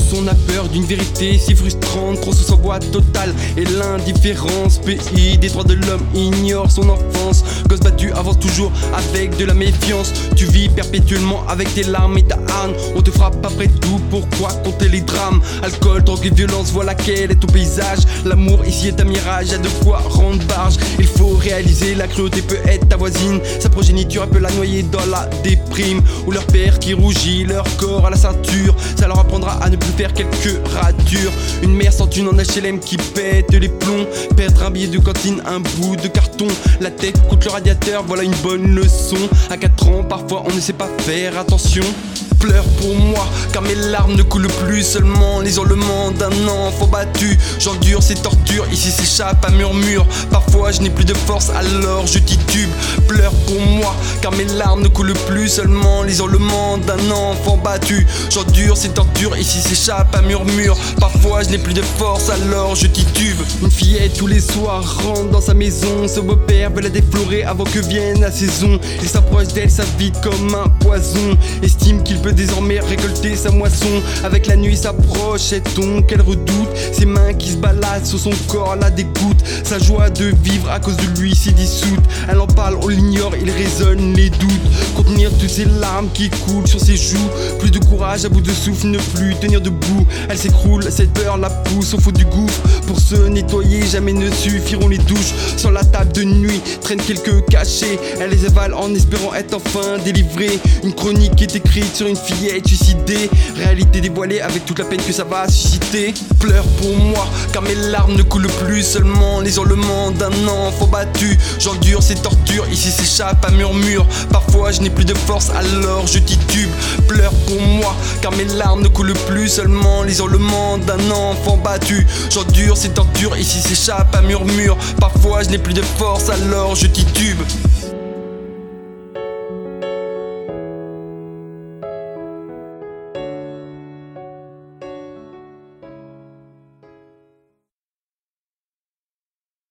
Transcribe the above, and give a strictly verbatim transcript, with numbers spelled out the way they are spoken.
Tous on a peur d'une vérité si frustrante, trop sous sa boîte totale et l'indifférence. Pays des droits de l'homme ignore son enfance. Gosse battu avance toujours avec de la méfiance. Tu vis perpétuellement avec tes larmes et ta haine. On te frappe après tout, pourquoi compter les drames? Alcool, drogue et violence, voilà quel est ton paysage. L'amour ici est un mirage, y'a de quoi rendre barge. Il faut réaliser, la cruauté peut être ta voisine. Sa progéniture peut la noyer dans la déprime. Ou leur père qui rougit, leur corps à la ceinture. Ça leur apprendra à ne plus faire quelques ratures. Une mère sans thune en H L M qui pète les plombs. Perdre un billet de cantine, un bout de carton. La tête contre le radiateur, voilà une bonne leçon. À quatre ans, parfois on ne sait pas faire attention. Pleure pour moi, car mes larmes ne coulent plus seulement l'isolement d'un enfant battu. J'endure ces tortures, ici s'échappe un murmure. Parfois je n'ai plus de force, alors je titube. Pleure pour moi, car mes larmes ne coulent plus seulement l'isolement d'un enfant battu. J'endure ces tortures, ici s'échappe un murmure. Parfois je n'ai plus de force, alors je titube. Une fillette tous les soirs rentre dans sa maison. Ce beau-père veut la déflorer avant que vienne la saison. Il s'approche d'elle, sa vie comme un poison. Estime qu'il peut désormais récolter sa moisson. Avec la nuit s'approche, est-on qu'elle redoute? Ses mains qui se baladent sur son corps la dégoûtent. Sa joie de vivre à cause de lui s'est dissoute. Elle en parle, on l'ignore, il résonne les doutes. Contenir toutes ces larmes qui coulent sur ses joues. Plus de courage, à bout de souffle, ne plus tenir debout. Elle s'écroule, cette peur la pousse au fond du gouffre. Pour se nettoyer, jamais ne suffiront les douches. Sur la table de nuit, traîne quelques cachets. Elle les avale en espérant être enfin délivrée. Une chronique est écrite sur une fillette suicidée. Réalité dévoilée avec toute la peine que ça va susciter. Pleure pour moi, car mes larmes ne coulent plus seulement l'isolement d'un enfant battu. J'endure ces tortures, ici s'échappe un murmure. Parfois je n'ai plus de force, alors je titube. Pleure pour moi, car mes larmes ne coulent plus seulement l'isolement d'un enfant battu. J'endure ces tortures, ici s'échappe un murmure. Parfois je n'ai plus de force, alors je titube.